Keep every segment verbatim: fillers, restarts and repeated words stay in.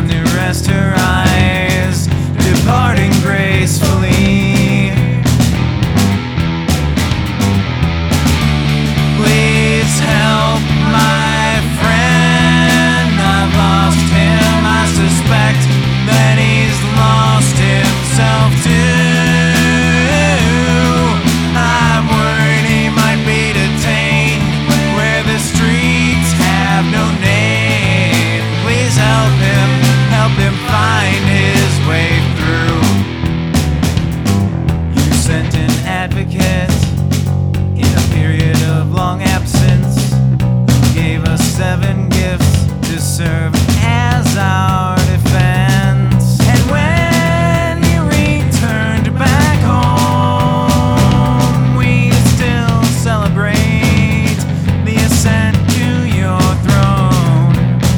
found to rest her eyes, departing gracefully. Please help my friend, I've lost him. I suspect that he's lost himself too. I'm worried he might be detained where the streets have no name. Please help him, help him find his way through. You sent an advocate in a period of long absence, who gave us seven gifts to serve as our defense. And when you returned back home, we still celebrate the ascent to your throne.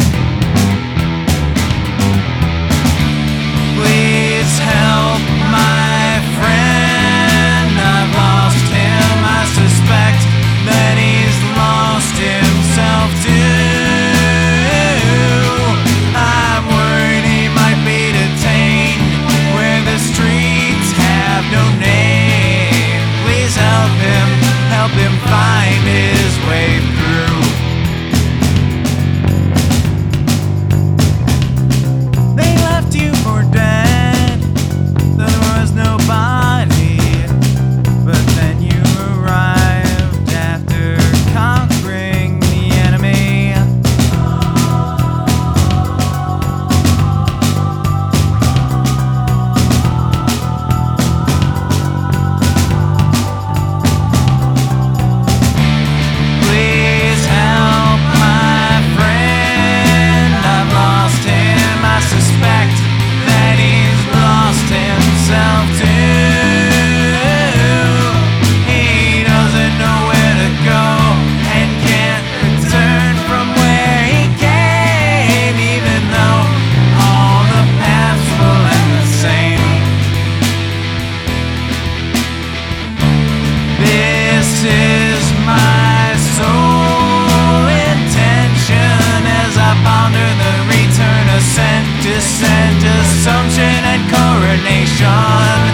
Please help my friend, I've lost him. I suspect that he's lost himself too. I'm worried he might be detained where the streets have no name. Please help him, help him find his way through. They left you for dead, though there was no body. But then you arrived after conquering the enemy. Please help my friend, I've lost him. I suspect that he's lost himself too. He doesn't know where to go and can't return from where he came, even though all the paths will end the same. This is my sole intention as I ponder the return, ascent, descent, assumption, and coronation.